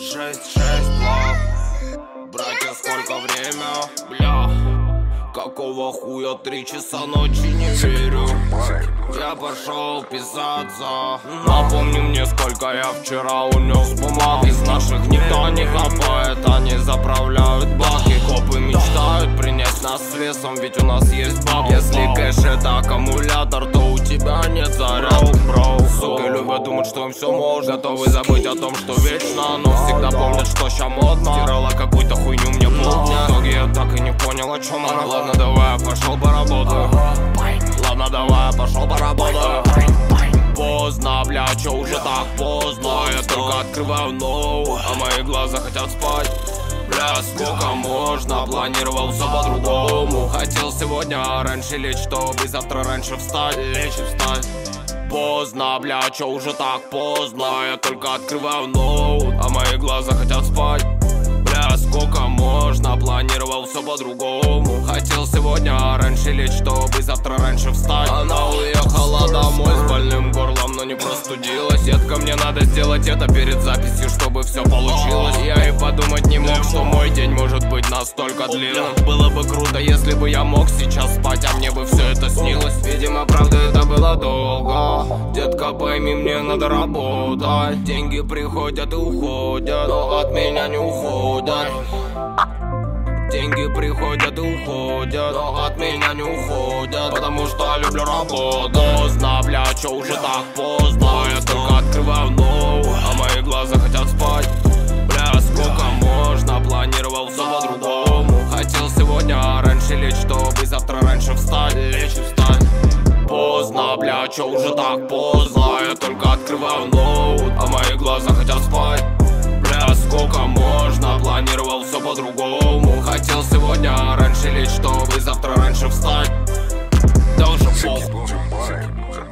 6 блок. Братья, сколько время? Бля, какого хуя 3 часа ночи, не верю. Я пошел писаться. Напомни мне, сколько я вчера унес бумаг. Из наших никто не хапает, они заправляют баки. Копы мечтают принять нас с лесом, ведь у нас есть баб. Если кэш это аккумулятор, то у тебя нет заряд. Суки любят думать, что им все можно. Готовы забыть о том, что вечно, но всегда помнят, что ща модно. Стирала какую-то хуйню мне полдня. В итоге я так и не понял, о чем она. Ладно, давай, я пошел поработаю. Ладно, давай, я пошел поработаю. Поздно, бля, чё уже так поздно? Я только открываю ноу, а мои глаза хотят спать. Бля, сколько можно? Планировал все по-другому. Хотел сегодня раньше лечь, чтобы завтра раньше встать. Лечь и встать. Поздно, бля, чё уже так поздно? Я только открываю ноут, а мои глаза хотят спать. Бля, сколько можно? Планировал все по-другому. Хотел сегодня раньше лечь, чтобы завтра раньше встать. Она уехала домой с больным горлом, но не простудилась. Детка, мне надо сделать это перед записью, чтобы все получилось. Я и подумать не мог, что мой день может быть настолько длинным. Было бы круто, если бы я мог сейчас спать, а мне бы все это снилось. Видимо, правда, это было долго. Детка, пойми, мне надо работать. Деньги приходят и уходят, но от меня не уходят. Деньги приходят и уходят, но от меня не уходят, потому что я люблю работу. Поздно, бля, чё уже так поздно? Я только открываю ноу, а мои глаза хотят спать. Бля, сколько можно? Планировал все по-другому. Хотел сегодня раньше лечь, чтобы завтра раньше встать. Лечь и встать. Поздно, бля, чё уже так поздно? Я только открываю ноут, а мои глаза хотят спать. Бля, сколько можно? Планировал все по-другому. Хотел сегодня раньше лечь, чтобы завтра раньше встать. Да уже похуй.